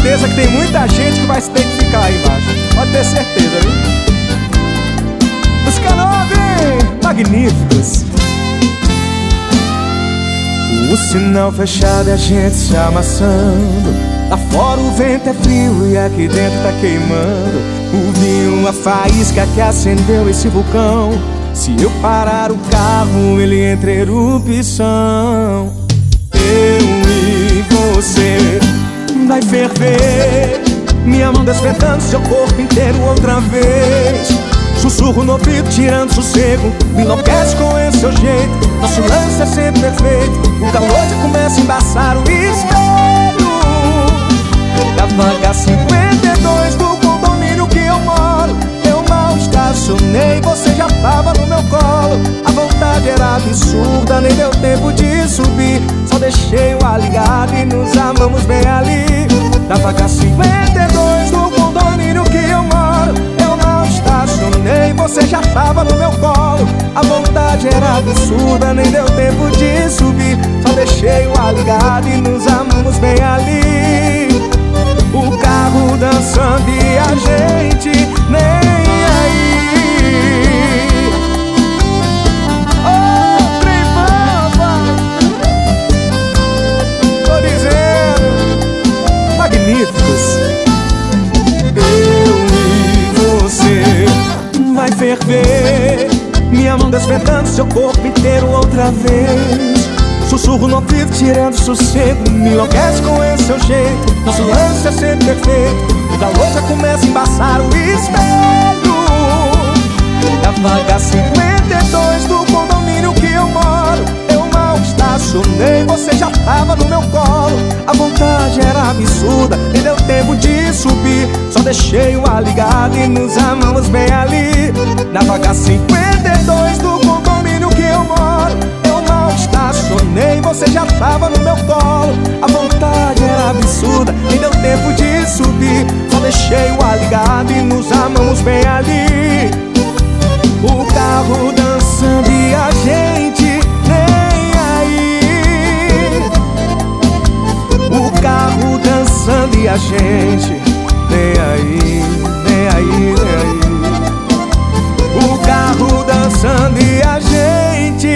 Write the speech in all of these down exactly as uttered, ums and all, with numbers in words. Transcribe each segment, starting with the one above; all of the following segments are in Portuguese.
certeza que tem muita gente que vai se identificar aí embaixo. Pode ter certeza, viu? Os Canove, magníficos. O sinal fechado e a gente se amassando. Lá fora o vento é frio e aqui dentro tá queimando. O vinho, a faísca que acendeu esse vulcão. Se eu parar o carro, ele entra em erupção. Eu e você vai ferver, minha mão despertando seu corpo inteiro outra vez. Sussurro no ouvido, tirando sossego, me enlouquece com esse seu jeito. Nosso lance é sempre perfeito, o calor já começa a embaçar o espelho. Da vaga cinquenta e dois do condomínio que eu moro, eu mal estacionei, você já tava no meu colo. A vontade era absurda, nem deu tempo de subir. Só deixei o ar ligado e nos amamos bem ali. Da vaga cinquenta e dois do condomínio que eu moro, eu mal estacionei, você já tava no meu colo. A vontade era absurda, nem deu tempo de subir. Só deixei o ar ligado e nos amamos bem ali. O carro dançando e a gente nem aí. Oh, trem bamba, tô dizendo, magníficos. Eu e você vai ferver, minha mão despertando seu corpo inteiro outra vez. Sussurro no ouvido, tirando sossego, me enlouquece com esse seu jeito. Nosso lance é sempre perfeito, o calor já começa a embaçar o espelho. Da vaga cinquenta e dois do condomínio que eu moro, eu mal estacionei, você já tava no meu colo. A vontade era absurda, nem deu tempo de subir. Só deixei o ar ligado e nos amamos bem ali. Da vaga cinquenta e dois do condomínio que eu moro, eu mal estacionei, você já tava no meu colo. A vontade era absurda, nem deu tempo de subir. Só deixei o ar ligado e nos amamos bem ali. O carro dançando e a gente nem aí. O carro dançando e a gente nem aí, nem aí, nem aí. O carro dançando e a gente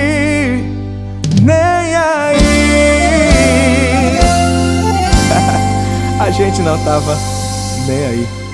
nem aí. A gente não tava nem aí.